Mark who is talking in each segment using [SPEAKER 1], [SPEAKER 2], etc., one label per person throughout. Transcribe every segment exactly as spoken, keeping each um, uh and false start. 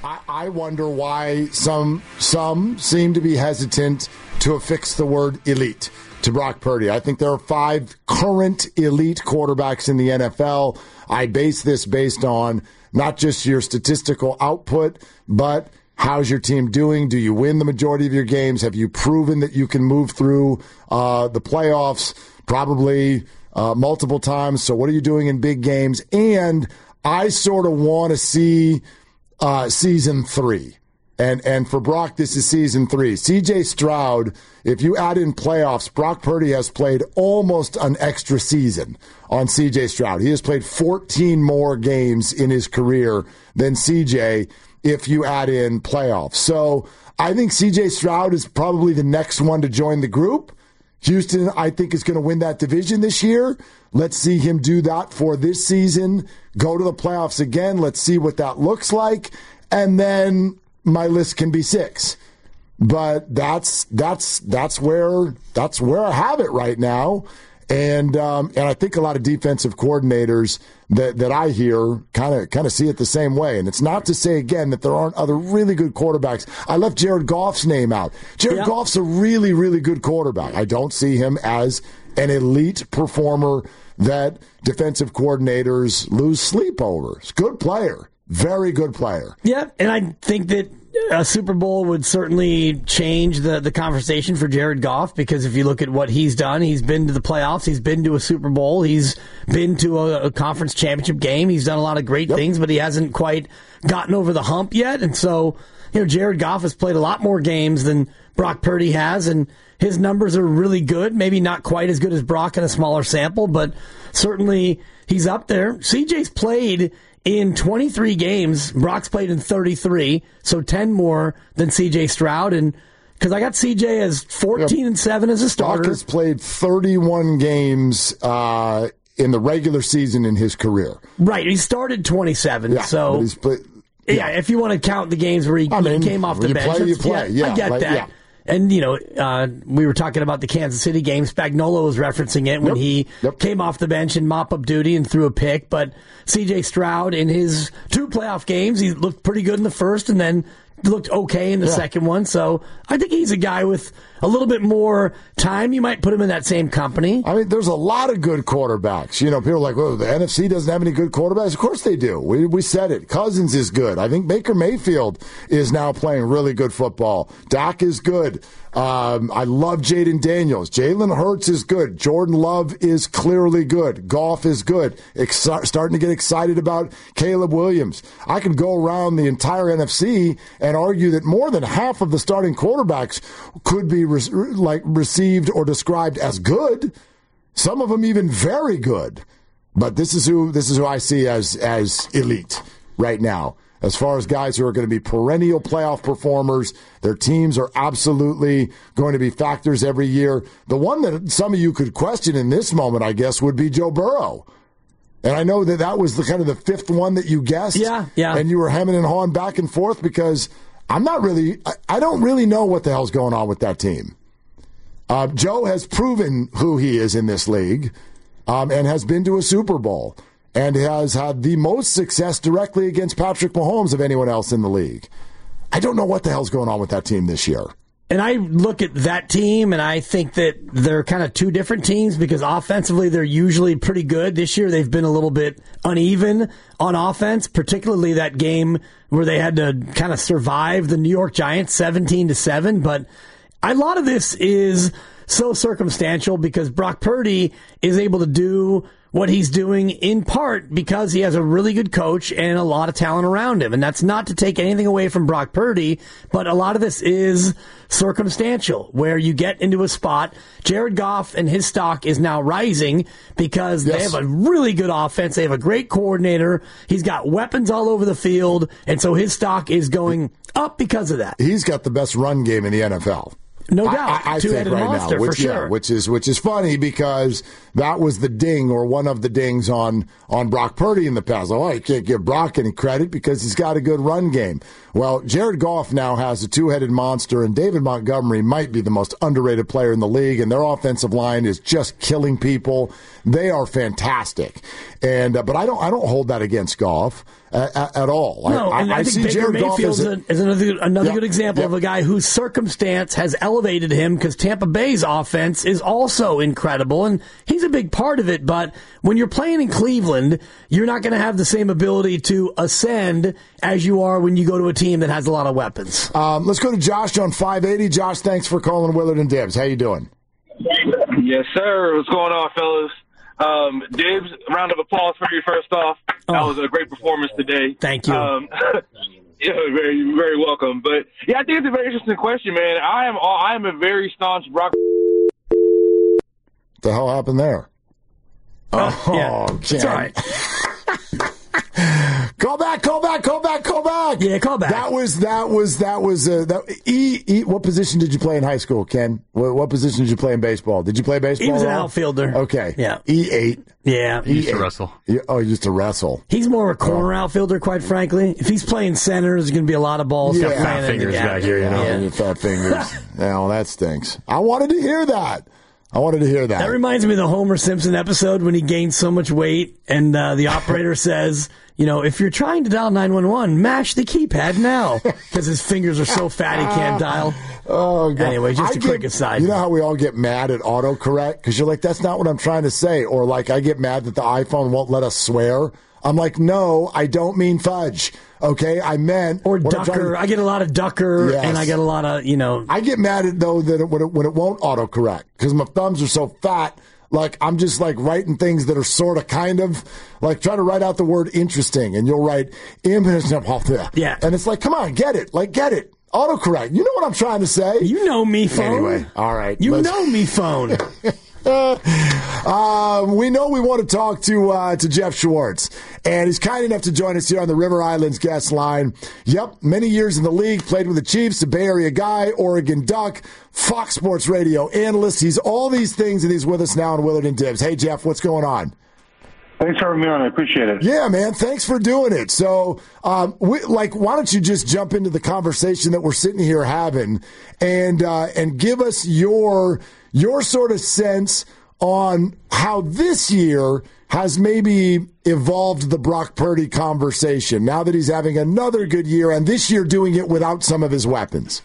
[SPEAKER 1] I, I wonder why some some seem to be hesitant to affix the word elite to Brock Purdy. I think there are five current elite quarterbacks in the N F L. I base this based on not just your statistical output, but how's your team doing? Do you win the majority of your games? Have you proven that you can move through uh, the playoffs? Probably uh, multiple times. So what are you doing in big games? And I sort of want to see uh, season three. And and for Brock, this is season three. C J Stroud, if you add in playoffs, Brock Purdy has played almost an extra season on C J Stroud. He has played fourteen more games in his career than C J if you add in playoffs. So I think C J Stroud is probably the next one to join the group. Houston, I think, is going to win that division this year. Let's see him do that for this season. Go to the playoffs again. Let's see what that looks like. And then my list can be six. But that's that's that's where that's where I have it right now. And um, and I think a lot of defensive coordinators that, that I hear kind of kind of see it the same way. And it's not to say, again, that there aren't other really good quarterbacks. I left Jared Goff's name out. Jared yep. Goff's a really, really good quarterback. I don't see him as an elite performer that defensive coordinators lose sleep over. He's a good player. Very good player.
[SPEAKER 2] Yeah, and I think that a Super Bowl would certainly change the, the conversation for Jared Goff, because if you look at what he's done, he's been to the playoffs, he's been to a Super Bowl, he's been to a, a conference championship game, he's done a lot of great yep. things, but he hasn't quite gotten over the hump yet. And so, you know, Jared Goff has played a lot more games than Brock Purdy has, and his numbers are really good. Maybe not quite as good as Brock in a smaller sample, but certainly he's up there. C J's played in twenty-three games. Brock's played in thirty-three, so ten more than C J Stroud. And because I got C J as fourteen and seven as a starter.
[SPEAKER 1] Brock has played thirty-one games uh, in the regular season in his career.
[SPEAKER 2] Right, he started twenty-seven. Yeah, so
[SPEAKER 1] he's play,
[SPEAKER 2] yeah. yeah, if you want to count the games where he,
[SPEAKER 1] I mean,
[SPEAKER 2] he came off the
[SPEAKER 1] you
[SPEAKER 2] bench,
[SPEAKER 1] play, you play.
[SPEAKER 2] Yeah,
[SPEAKER 1] yeah,
[SPEAKER 2] I get
[SPEAKER 1] like,
[SPEAKER 2] that.
[SPEAKER 1] Yeah.
[SPEAKER 2] And, you know, uh, we were talking about the Kansas City game. Spagnuolo was referencing it when
[SPEAKER 1] yep.
[SPEAKER 2] he
[SPEAKER 1] yep.
[SPEAKER 2] came off the bench in mop-up duty and threw a pick. But C J Stroud, in his two playoff games, he looked pretty good in the first and then looked okay in the yeah. second one. So I think he's a guy with a little bit more time. You might put him in that same company.
[SPEAKER 1] I mean, there's a lot of good quarterbacks. You know, people are like, well, the N F C doesn't have any good quarterbacks. Of course they do. We we said it. Cousins is good. I think Baker Mayfield is now playing really good football. Dak is good. Um, I love Jaden Daniels. Jalen Hurts is good. Jordan Love is clearly good. Goff is good. Ex- starting to get excited about Caleb Williams. I can go around the entire N F C and argue that more than half of the starting quarterbacks could be re- like received or described as good. Some of them even very good. But this is who this is who I see as as elite right now. As far as guys who are going to be perennial playoff performers, their teams are absolutely going to be factors every year. The one that some of you could question in this moment, I guess, would be Joe Burrow. And I know that that was the kind of the fifth one that you guessed.
[SPEAKER 2] Yeah, yeah.
[SPEAKER 1] And you were hemming and hawing back and forth because I'm not really, I, I don't really know what the hell's going on with that team. Uh, Joe has proven who he is in this league um, and has been to a Super Bowl. And has had the most success directly against Patrick Mahomes of anyone else in the league. I don't know what the hell's going on with that team this year.
[SPEAKER 2] And I look at that team, and I think that they're kind of two different teams because offensively they're usually pretty good. This year they've been a little bit uneven on offense, particularly that game where they had to kind of survive the New York Giants seventeen to seven. But a lot of this is so circumstantial because Brock Purdy is able to do what he's doing in part because he has a really good coach and a lot of talent around him. And that's not to take anything away from Brock Purdy, but a lot of this is circumstantial, where you get into a spot. Jared Goff and his stock is now rising because yes. they have a really good offense. They have a great coordinator. He's got weapons all over the field. And so his stock is going up because of that.
[SPEAKER 1] He's got the best run game in the N F L.
[SPEAKER 2] No doubt,
[SPEAKER 1] I, I
[SPEAKER 2] two-headed
[SPEAKER 1] think right
[SPEAKER 2] monster
[SPEAKER 1] now, which,
[SPEAKER 2] for sure.
[SPEAKER 1] Yeah, which is which is funny because that was the ding or one of the dings on on Brock Purdy in the past. Oh, you can't give Brock any credit because he's got a good run game. Well, Jared Goff now has a two-headed monster, and David Montgomery might be the most underrated player in the league, and their offensive line is just killing people. They are fantastic, and uh, but I don't I don't hold that against Goff. at, at, at all.
[SPEAKER 2] No,
[SPEAKER 1] I,
[SPEAKER 2] and I, I think
[SPEAKER 1] see
[SPEAKER 2] Baker
[SPEAKER 1] Jared
[SPEAKER 2] Mayfield is, a, is another, another
[SPEAKER 1] yep,
[SPEAKER 2] good example
[SPEAKER 1] yep.
[SPEAKER 2] of a guy whose circumstance has elevated him because Tampa Bay's offense is also incredible, and he's a big part of it. But when you're playing in Cleveland, you're not going to have the same ability to ascend as you are when you go to a team that has a lot of weapons.
[SPEAKER 1] Um, let's go to Josh on five eighty. Josh, thanks for calling Willard and Dibs. How you doing?
[SPEAKER 3] Yes, sir. What's going on, fellas? Um, Dibs, round of applause for you first off.
[SPEAKER 2] Oh.
[SPEAKER 3] That was a great performance today.
[SPEAKER 2] Thank you.
[SPEAKER 3] Um, yeah, very, very welcome. But yeah, I think it's a very interesting question, man. I am, I am a very staunch Brock.
[SPEAKER 1] What the hell happened there?
[SPEAKER 2] Oh, oh yeah, that's all right.
[SPEAKER 1] Call back, call back, call back, call back.
[SPEAKER 2] Yeah, call back.
[SPEAKER 1] That was, that was, that was, uh, that, E, E, what position did you play in high school, Ken? What, what position did you play in baseball? Did you play baseball?
[SPEAKER 2] He was an
[SPEAKER 1] at all?
[SPEAKER 2] outfielder.
[SPEAKER 1] Okay.
[SPEAKER 2] Yeah.
[SPEAKER 1] E eight.
[SPEAKER 2] Yeah.
[SPEAKER 4] He used to wrestle.
[SPEAKER 1] Oh, he used to wrestle.
[SPEAKER 2] He's more of a corner oh. outfielder, quite frankly. If he's playing center, there's going to be a lot of balls.
[SPEAKER 1] Yeah.
[SPEAKER 4] Fat fingers back here, you know.
[SPEAKER 1] Yeah, fat fingers. Yeah, well, that stinks. I wanted to hear that. I wanted to hear that.
[SPEAKER 2] That reminds me of the Homer Simpson episode when he gained so much weight and uh, the operator says, you know, if you're trying to dial nine one one, mash the keypad now because his fingers are so fat he can't dial.
[SPEAKER 1] Oh, God.
[SPEAKER 2] Anyway, just
[SPEAKER 1] I
[SPEAKER 2] a
[SPEAKER 1] get,
[SPEAKER 2] quick aside.
[SPEAKER 1] You know how we all get mad at autocorrect? Because you're like, that's not what I'm trying to say. Or like, I get mad that the iPhone won't let us swear. I'm like, no, I don't mean fudge. Okay, I meant
[SPEAKER 2] or ducker. To, I get a lot of ducker, yes. and I get a lot of you know.
[SPEAKER 1] I get mad at though that it, when, it, when it won't autocorrect because my thumbs are so fat. Like I'm just like writing things that are sort of kind of like trying to write out the word interesting, and you'll write
[SPEAKER 2] yeah,
[SPEAKER 1] and it's like, come on, get it, like get it, autocorrect. You know what I'm trying to say?
[SPEAKER 2] You know me, phone.
[SPEAKER 1] Anyway, all right,
[SPEAKER 2] you know me, phone.
[SPEAKER 1] uh, we know we want to talk to uh, to Jeff Schwartz, and he's kind enough to join us here on the River Islands guest line. Yep, many years in the league, played with the Chiefs, a Bay Area guy, Oregon Duck, Fox Sports Radio analyst. He's all these things, and he's with us now on Willard and Dibs. Hey, Jeff, what's going on?
[SPEAKER 5] Thanks for having me on. I appreciate it.
[SPEAKER 1] Yeah, man. Thanks for doing it. So, um, we, like, why don't you just jump into the conversation that we're sitting here having, and uh, and give us your your sort of sense on how this year has maybe evolved the Brock Purdy conversation. Now that he's having another good year, and this year doing it without some of his weapons.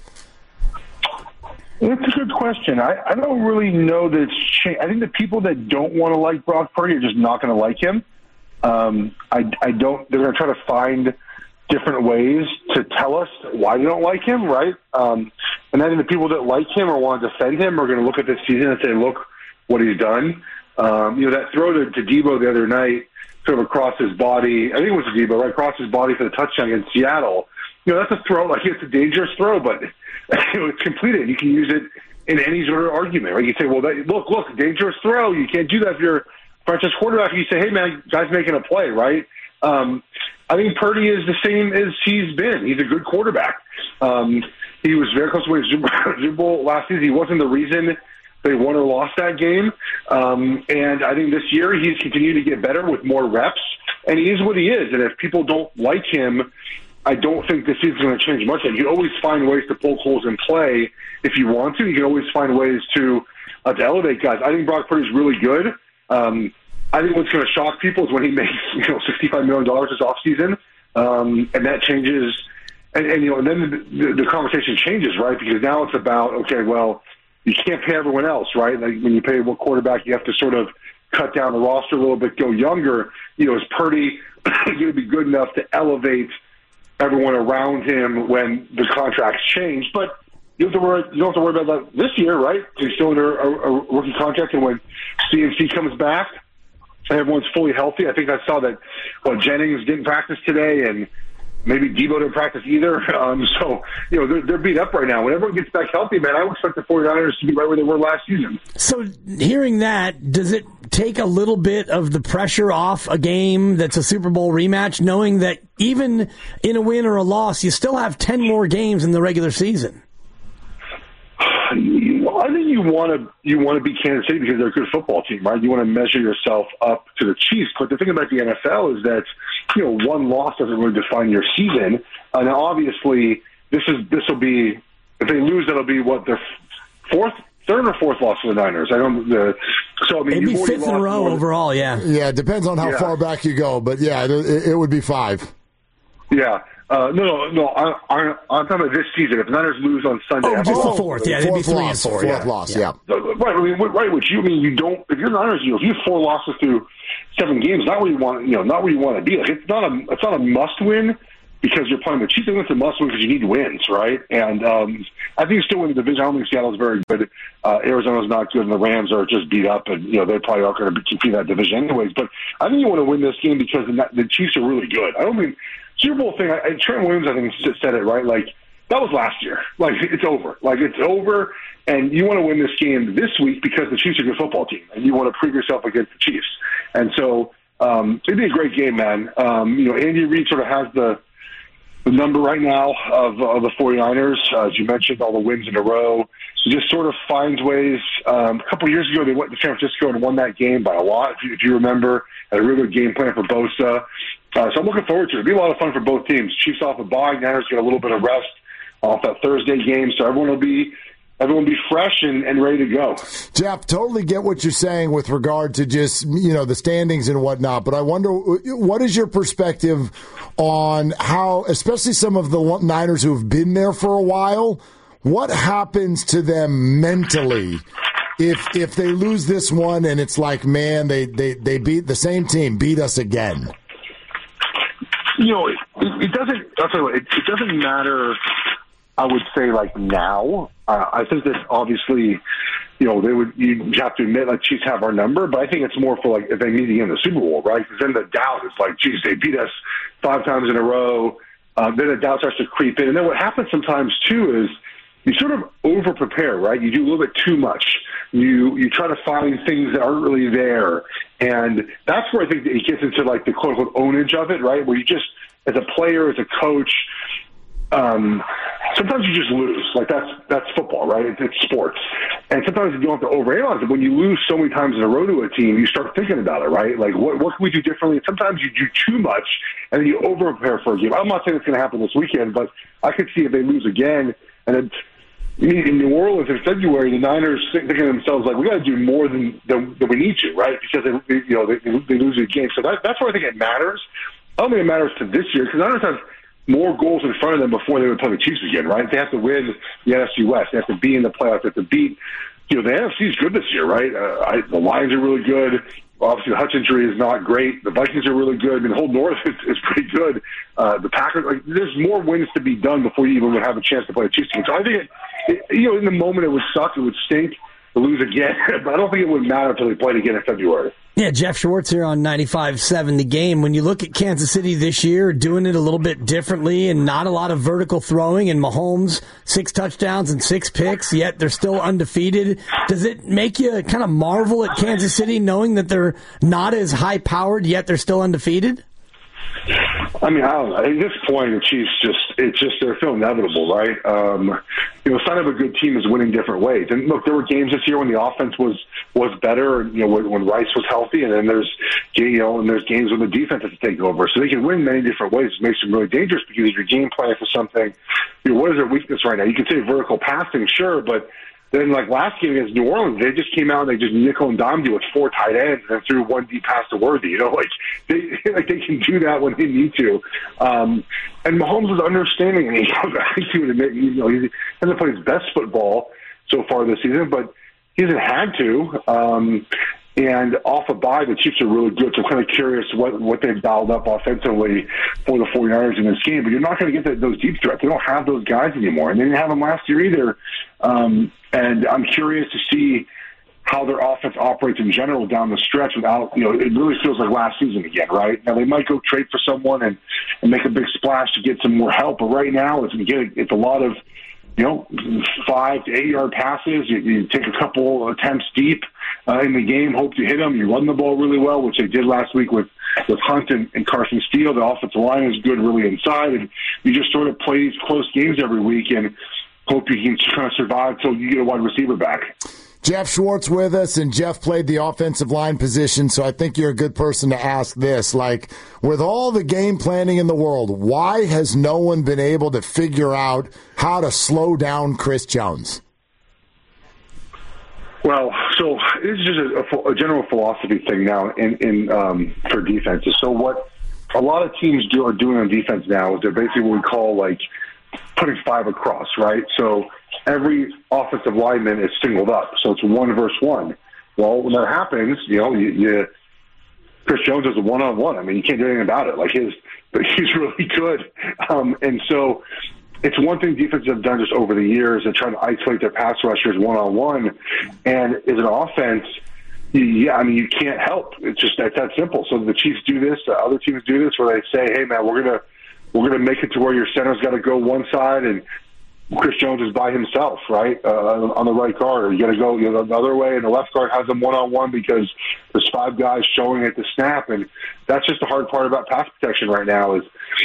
[SPEAKER 5] That's a good question. I, I don't really know that it's changed. I think the people that don't want to like Brock Purdy are just not going to like him. Um, I, I don't. They're going to try to find different ways to tell us why they don't like him, right? Um, and then the people that like him or want to defend him are going to look at this season and say, "Look what he's done." Um, you know, that throw to, to Debo the other night, sort of across his body. I think it was to Debo, right across his body for the touchdown against Seattle. You know, that's a throw. Like it's a dangerous throw, but you know, it's completed. You can use it in any sort of argument, right? You say, well, that, look, look, dangerous throw. You can't do that if you're a franchise quarterback. You say, hey, man, guy's making a play, right? Um, I think Purdy is the same as he's been. He's a good quarterback. Um, he was very close to winning Super Bowl last season. He wasn't the reason they won or lost that game. Um, and I think this year he's continued to get better with more reps. And he is what he is. And if people don't like him, I don't think this season's going to change much. You can always find ways to poke holes in play if you want to. You can always find ways to uh, to elevate guys. I think Brock Purdy's really good. Um, I think what's going to shock people is when he makes you know sixty-five million dollars this offseason, um, and that changes. And, and you know, and then the, the, the conversation changes, right? Because now it's about okay, well, you can't pay everyone else, right? Like when you pay one quarterback, you have to sort of cut down the roster a little bit, go younger. You know, is Purdy going to be good enough to elevate everyone around him when the contracts change? But you don't have to worry, you don't have to worry about that this year, right? He's still under a, a rookie contract, and when C M C comes back and everyone's fully healthy, I think I saw that well, Jennings didn't practice today, and maybe Debo didn't practice either. Um, so, you know, they're, they're beat up right now. When everyone gets back healthy, man, I would expect the 49ers to be right where they were last season.
[SPEAKER 2] So hearing that, does it take a little bit of the pressure off a game that's a Super Bowl rematch, knowing that even in a win or a loss, you still have ten more games in the regular season?
[SPEAKER 5] Well, I think you want to you want to be Kansas City because they're a good football team, right? You want to measure yourself up to the Chiefs. But the thing about the N F L is that you know one loss doesn't really define your season. Uh, now, obviously, this is this will be if they lose, that'll be what their fourth. Third or fourth loss for the Niners. I don't. Uh, so I mean,
[SPEAKER 2] it'd be fifth in a row overall. Yeah.
[SPEAKER 1] Yeah. It depends on how
[SPEAKER 5] yeah.
[SPEAKER 1] far back you go, but yeah, it, it would be five.
[SPEAKER 5] Yeah. Uh, no, no, no. I, I, I'm talking about this season. If the Niners lose on Sunday,
[SPEAKER 2] Oh, just
[SPEAKER 5] oh,
[SPEAKER 2] the fourth. Yeah, they'd be
[SPEAKER 1] fourth
[SPEAKER 2] three
[SPEAKER 1] loss,
[SPEAKER 2] and four.
[SPEAKER 1] Fourth
[SPEAKER 2] yeah.
[SPEAKER 1] loss, yeah.
[SPEAKER 5] yeah. Right, I mean, right. Which you mean you don't? If you're the Niners, you know, if you have four losses through seven games, not where you want, you know, not where you want to be. Like it's not a, it's not a must win because you're playing the Chiefs. It's a must win because you need wins, right? And um, I think you still win the division. I don't think Seattle's very good. Uh, Arizona's not good, and the Rams are just beat up, and you know they probably aren't going to compete in that division anyways. But I think you want to win this game because the, the Chiefs are really good. I don't mean. Super Bowl thing, I, Trent Williams, I think, said it right. Like, that was last year. Like, it's over. Like, it's over, and you want to win this game this week because the Chiefs are a good football team, and you want to prove yourself against the Chiefs. And so, um, it'd be a great game, man. Um, you know, Andy Reid sort of has the the number right now of, of the 49ers. Uh, as you mentioned, all the wins in a row. So just sort of finds ways. Um, a couple years ago, they went to San Francisco and won that game by a lot, if you, if you remember. Had a really good game plan for Bosa. Uh, so I'm looking forward to it. It'll be a lot of fun for both teams. Chiefs off a bye, Niners get a little bit of rest off that Thursday game, so everyone will be everyone will be fresh and, and ready to go.
[SPEAKER 1] Jeff, totally get what you're saying with regard to just, you know, the standings and whatnot, but I wonder, what is your perspective on how, especially some of the Niners who have been there for a while, what happens to them mentally if if they lose this one and it's like, man, they, they, they beat the same team, beat us again?
[SPEAKER 5] You know, it, it doesn't. I'll tell you what. It, it doesn't matter. I would say like now. Uh, I think that obviously, you know, they would. You have to admit, like Chiefs have our number, but I think it's more for like if they meet again in the Super Bowl, right? Because then the doubt is like, geez, they beat us five times in a row. Uh, then the doubt starts to creep in, and then what happens sometimes too is you sort of over prepare, right? You do a little bit too much. You you try to find things that aren't really there. And that's where I think that it gets into like the quote unquote ownage of it, right? Where you just, as a player, as a coach, um, sometimes you just lose. Like that's that's football, right? It's, it's sports. And sometimes you don't have to overanalyze it. When you lose so many times in a row to a team, you start thinking about it, right? Like what what can we do differently? And sometimes you do too much and then you over prepare for a game. I'm not saying it's going to happen this weekend, but I could see if they lose again and it's in New Orleans in February, the Niners thinking to themselves like, we got to do more than, than than we need to, right? Because they, you know they, they lose a game, so that, that's where I think it matters. I don't think it matters to this year because the Niners have more goals in front of them before they would play the Chiefs again, right? They have to win the N F C West, they have to be in the playoffs, they have to beat. You know, the N F C is good this year, right? Uh, I, the Lions are really good. Obviously, the Hutch injury is not great. The Vikings are really good. I mean, the whole North is, is pretty good. Uh, the Packers, like, there's more wins to be done before you even would have a chance to play a Chiefs game. So I think, it, it, you know, in the moment it would suck, it would stink to lose again, but I don't think it would matter until they played again in February.
[SPEAKER 2] Yeah, Jeff Schwartz here on ninety-five seven The Game. When you look at Kansas City this year, doing it a little bit differently and not a lot of vertical throwing, and Mahomes, six touchdowns and six picks, yet they're still undefeated. Does it make you kind of marvel at Kansas City knowing that they're not as high-powered, yet they're still undefeated?
[SPEAKER 5] I mean, I don't know. At this point, the Chiefs just, it's just, they're so inevitable, right? Um, you know, sign of a good team is winning different ways. And look, there were games this year when the offense was, was better, you know, when, when Rice was healthy, and then there's, you know, and there's games when the defense has to take over. So they can win many different ways. It makes them really dangerous because you're game planning for something. You know, what is their weakness right now? You can say vertical passing, sure, but then, like last game against New Orleans, they just came out and they just nickel and dimed you with four tight ends and then threw one deep pass to Worthy. You know, like they like they can do that when they need to. Um, and Mahomes is understanding, and he, I think he would admit, you know, he hasn't played his best football so far this season, but he hasn't had to. Um, and off a bye, the Chiefs are really good. So I'm kind of curious what, what they've dialed up offensively for the 49ers in this game. But you're not going to get the, those deep threats. They don't have those guys anymore. And they didn't have them last year either. Um, and I'm curious to see how their offense operates in general down the stretch without, you know, it really feels like last season again, right? Now, they might go trade for someone and, and make a big splash to get some more help. But right now, it's, again, it's a lot of, you know, five to eight yard passes. You, you take a couple attempts deep uh, in the game, hope to hit them. You run the ball really well, which they did last week with, with Hunt and, and Carson Steele. The offensive line is good really inside. And you just sort of play these close games every week and hope you can kind of survive until you get a wide receiver back.
[SPEAKER 1] Jeff Schwartz with us, and Jeff played the offensive line position, so I think you're a good person to ask this. Like, with all the game planning in the world, why has no one been able to figure out how to slow down Chris Jones?
[SPEAKER 5] Well, so this is just a, a general philosophy thing now in, in um, for defenses. So what a lot of teams do are doing on defense now is they're basically what we call like putting five across, right? So every offensive lineman is singled up, so it's one versus one. Well, when that happens, you know, you, you Chris Jones is a one-on-one. I mean, you can't do anything about it. Like his, but he's really good, um, and so it's one thing defenses have done just over the years and trying to isolate their pass rushers one-on-one. And as an offense, yeah, I mean, you can't help. It's just that's that simple. So the Chiefs do this, uh, other teams do this, where they say, "Hey, man, we're gonna we're gonna make it to where your center's got to go one side and Chris Jones is by himself, right, uh, on the right guard, or you got to go you know, the other way, and the left guard has them one-on-one because there's five guys showing at the snap." And that's just the hard part about pass protection right now is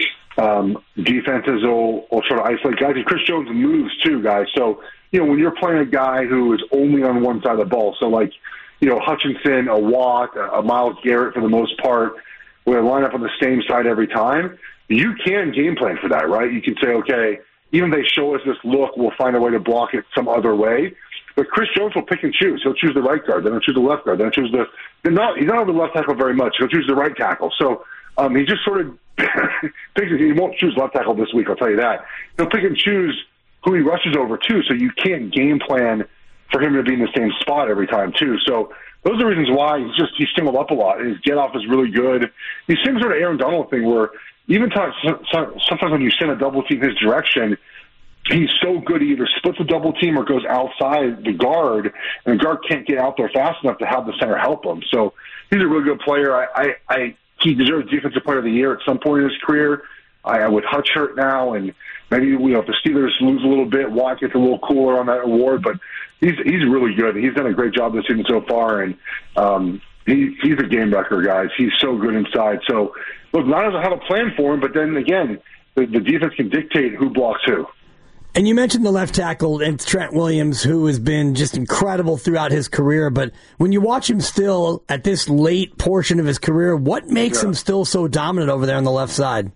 [SPEAKER 5] um, defenses will, will try to isolate guys. And Chris Jones moves too, guys. So, you know, when you're playing a guy who is only on one side of the ball, so like, you know, Hutchinson, a Watt, a Myles Garrett for the most part, when they line up on the same side every time, you can game plan for that, right? You can say, okay, even if they show us this look, we'll find a way to block it some other way. But Chris Jones will pick and choose. He'll choose the right guard, then he'll choose the left guard, then he'll choose the – not, he's not on the left tackle very much. He'll choose the right tackle. So um, he just sort of picks – he won't choose left tackle this week, I'll tell you that. He'll pick and choose who he rushes over to, so you can't game plan – for him to be in the same spot every time, too. So those are the reasons why he's just he's singled up a lot. His get-off is really good. He's same sort of Aaron Donald thing where even times, sometimes when you send a double team his direction, he's so good he either splits a double team or goes outside the guard, and the guard can't get out there fast enough to have the center help him. So he's a really good player. I, I, I he deserves Defensive Player of the Year at some point in his career. I, I would Hutch hurt now, and maybe you know if the Steelers lose a little bit, Watt gets a little cooler on that award, but he's he's really good. He's done a great job this season so far, and um, he, he's a game wrecker, guys. He's so good inside. So, look, Niners will have a plan for him, but then again, the, the defense can dictate who blocks who.
[SPEAKER 2] And you mentioned the left tackle, and Trent Williams, who has been just incredible throughout his career. But when you watch him still at this late portion of his career, what makes yeah. him still so dominant over there on the left side?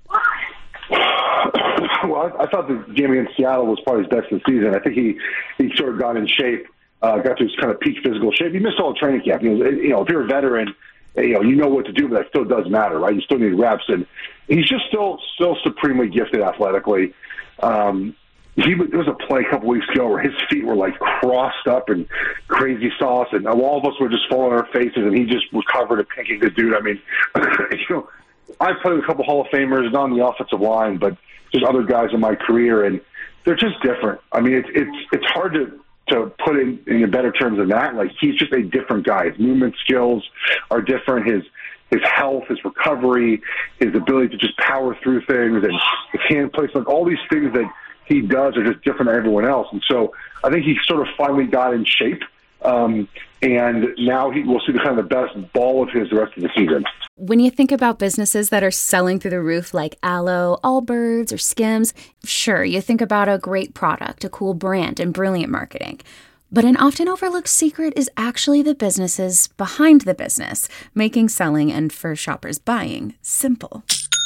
[SPEAKER 5] Well, I, I thought the game against Seattle was probably his best of the season. I think he, he sort of got in shape, uh, got to his kind of peak physical shape. He missed all the training camp. You know, you know, if you're a veteran, you know, you know what to do, but that still does matter, right? You still need reps. And he's just still still supremely gifted athletically. Um, he, there was a play a couple weeks ago where his feet were like crossed up and crazy sauce, and all of us were just falling on our faces, and he just recovered and pinking the dude. I mean, you know, I've played with a couple Hall of Famers, not on the offensive line, but just other guys in my career, and they're just different. I mean, it's it's it's hard to to put in in better terms than that. Like, he's just a different guy. His movement skills are different. His his health, his recovery, his ability to just power through things, and his hand placement, all these things that he does are just different than everyone else. And so I think he sort of finally got in shape. Um, and now he will see the kind of the best ball of his the rest of the season.
[SPEAKER 4] When you think about businesses that are selling through the roof like Aloe, Allbirds, or Skims, sure, you think about a great product, a cool brand, and brilliant marketing. But an often overlooked secret is actually the businesses behind the business, making selling and, for shoppers, buying simple.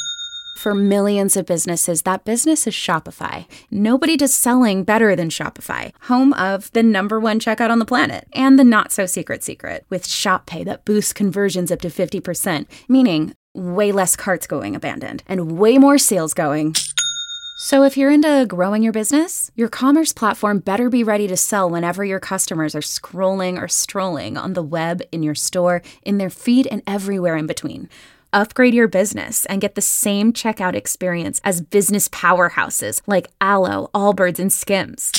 [SPEAKER 4] For millions of businesses, that business is Shopify. Nobody does selling better than Shopify, home of the number one checkout on the planet, and the not-so-secret secret, with Shop Pay that boosts conversions up to fifty percent, meaning way less carts going abandoned, and way more sales going. So if you're into growing your business, your commerce platform better be ready to sell whenever your customers are scrolling or strolling on the web, in your store, in their feed, and everywhere in between. Upgrade your business and get the same checkout experience as business powerhouses like Aloe, Allbirds, and Skims.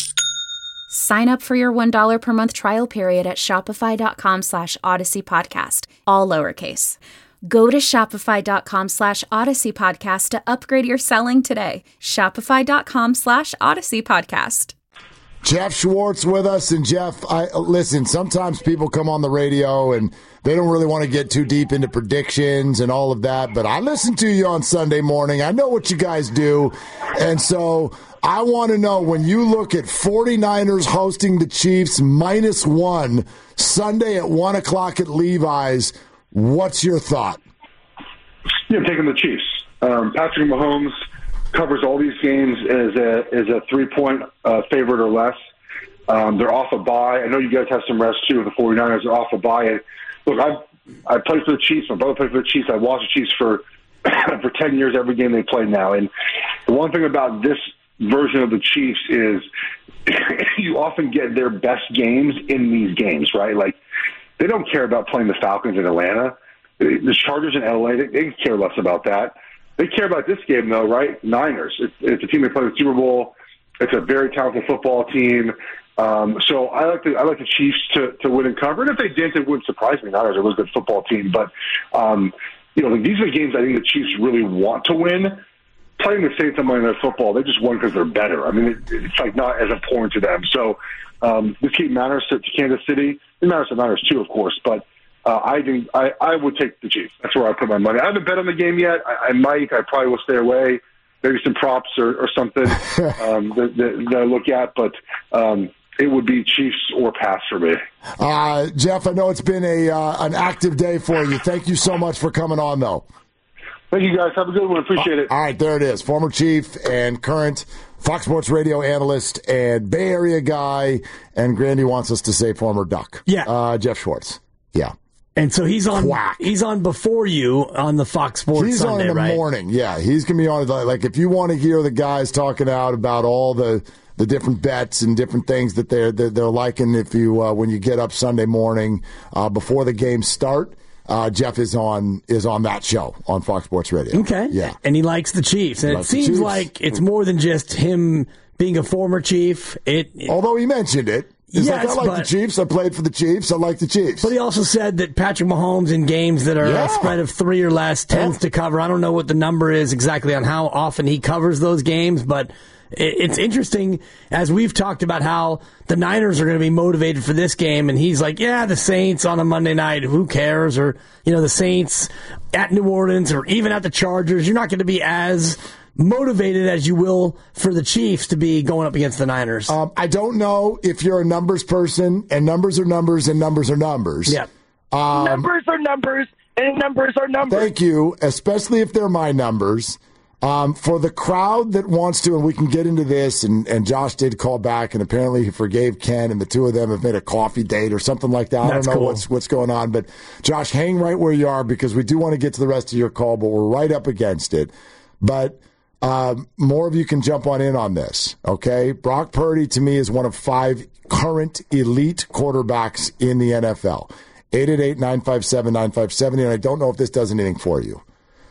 [SPEAKER 4] Sign up for your one dollar per month trial period at shopify.com slash Odyssey Podcast, all lowercase. Go to shopify.com slash Odyssey Podcast to upgrade your selling today. Shopify.com slash Odyssey Podcast.
[SPEAKER 1] Jeff Schwartz with us. And Jeff, I listen, sometimes people come on the radio and they don't really want to get too deep into predictions and all of that, but I listen to you on Sunday morning. I know what you guys do. And so I want to know, when you look at 49ers hosting the Chiefs minus one Sunday at one o'clock at Levi's, what's your thought?
[SPEAKER 5] Yeah, I'm taking the Chiefs. Um, Patrick Mahomes covers all these games as a as a three-point uh, favorite or less. Um, they're off a bye. I know you guys have some rest, too. The 49ers are off a bye. And look, I I played for the Chiefs. My brother played for the Chiefs. I watched the Chiefs for for ten years every game they play now. And the one thing about this version of the Chiefs is you often get their best games in these games, right? Like, they don't care about playing the Falcons in Atlanta. The Chargers in L A, they, they care less about that. They care about this game, though, right? Niners. It's, it's a team that plays the Super Bowl. It's a very talented football team. Um, so I like the I like the Chiefs to, to win and cover. And if they didn't, it wouldn't surprise me. Niners are a really good football team. But, um, you know, these are the games I think the Chiefs really want to win. Playing the Saints on Monday Night Football, they just won because they're better. I mean, it, it's like not as important to them. So um, this game matters to, to Kansas City. It matters to Niners too, of course. But uh, I think I, I would take the Chiefs. That's where I put my money. I haven't bet on the game yet. I, I might. I probably will stay away. Maybe some props or, or something um, that, that, that I look at. But um, it would be Chiefs or pass for me.
[SPEAKER 1] Uh, Jeff, I know it's been a uh, an active day for you. Thank you so much for coming on, though.
[SPEAKER 5] Thank you, guys. Have a good one. Appreciate it.
[SPEAKER 1] All right, there it is. Former Chief and current Fox Sports Radio analyst and Bay Area guy, and Grandy wants us to say former Duck.
[SPEAKER 2] Yeah.
[SPEAKER 1] Uh, Jeff Schwartz. Yeah.
[SPEAKER 2] And so he's on
[SPEAKER 1] Quack.
[SPEAKER 2] He's on before you on the Fox Sports
[SPEAKER 1] He's
[SPEAKER 2] Sunday,
[SPEAKER 1] on in the
[SPEAKER 2] right?
[SPEAKER 1] morning. Yeah, he's going to be on. Like, if you want to hear the guys talking out about all the the different bets and different things that they're they're, they're liking, if you uh, when you get up Sunday morning uh, before the games start, uh, Jeff is on is on that show on Fox Sports Radio.
[SPEAKER 2] Okay,
[SPEAKER 1] yeah,
[SPEAKER 2] and he likes the Chiefs, and it seems like it's more than just him being a former Chief. It, it
[SPEAKER 1] although he mentioned it. He's
[SPEAKER 2] yes,
[SPEAKER 1] like, I like
[SPEAKER 2] but,
[SPEAKER 1] the Chiefs. I played for the Chiefs. I like the Chiefs.
[SPEAKER 2] But he also said that Patrick Mahomes in games that are
[SPEAKER 1] yeah.
[SPEAKER 2] a spread of three or less tends
[SPEAKER 1] yeah.
[SPEAKER 2] to cover. I don't know what the number is exactly on how often he covers those games, but it's interesting as we've talked about how the Niners are going to be motivated for this game, and he's like, yeah, the Saints on a Monday night, who cares? Or, you know, the Saints at New Orleans or even at the Chargers, you're not going to be as motivated as you will for the Chiefs to be going up against the Niners.
[SPEAKER 1] Um, I don't know if you're a numbers person, and numbers are numbers, and numbers are numbers.
[SPEAKER 2] Yeah.
[SPEAKER 1] Um,
[SPEAKER 6] numbers are numbers, and numbers are numbers.
[SPEAKER 1] Thank you, especially if they're my numbers. Um, for the crowd that wants to, and we can get into this, and, and Josh did call back, and apparently he forgave Ken, and the two of them have made a coffee date or something like that.
[SPEAKER 2] That's
[SPEAKER 1] I don't know
[SPEAKER 2] cool.
[SPEAKER 1] what's what's going on, but Josh, hang right where you are because we do want to get to the rest of your call, but we're right up against it. But um, more of you can jump on in on this, okay? Brock Purdy, to me, is one of five current elite quarterbacks in the N F L. eight eight eight, nine five seven, nine five seven zero, and I don't know if this does anything for you.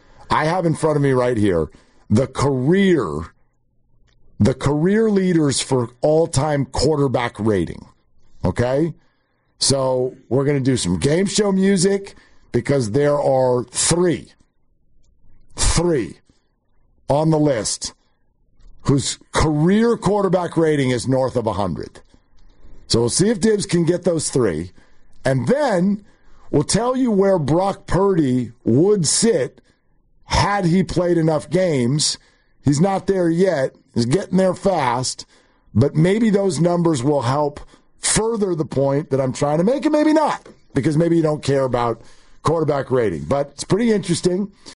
[SPEAKER 1] I have in front of me right here the career, the career leaders for all-time quarterback rating, okay? So we're going to do some game show music because there are three, three on the list whose career quarterback rating is north of one hundred. So we'll see if Dibs can get those three, and then we'll tell you where Brock Purdy would sit had he played enough games. He's not there yet. He's getting there fast. But maybe those numbers will help further the point that I'm trying to make, and maybe not, because maybe you don't care about quarterback rating. But it's pretty interesting.